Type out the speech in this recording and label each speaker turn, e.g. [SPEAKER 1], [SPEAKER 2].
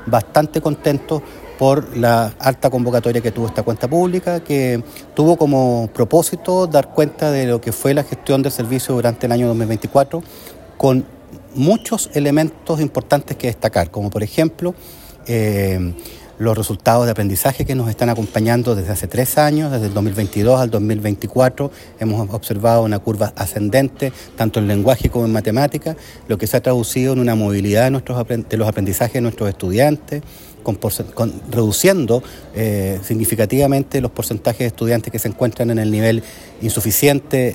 [SPEAKER 1] bastante contentos por la alta convocatoria que tuvo esta cuenta pública, que tuvo como propósito dar cuenta de lo que fue la gestión del servicio durante el año 2024, con muchos elementos importantes que destacar, como por ejemplo los resultados de aprendizaje que nos están acompañando desde hace 3 años, desde el 2022 al 2024. Hemos observado una curva ascendente, tanto en lenguaje como en matemáticas, lo que se ha traducido en una movilidad de los aprendizajes de nuestros estudiantes, reduciendo significativamente los porcentajes de estudiantes que se encuentran en el nivel insuficiente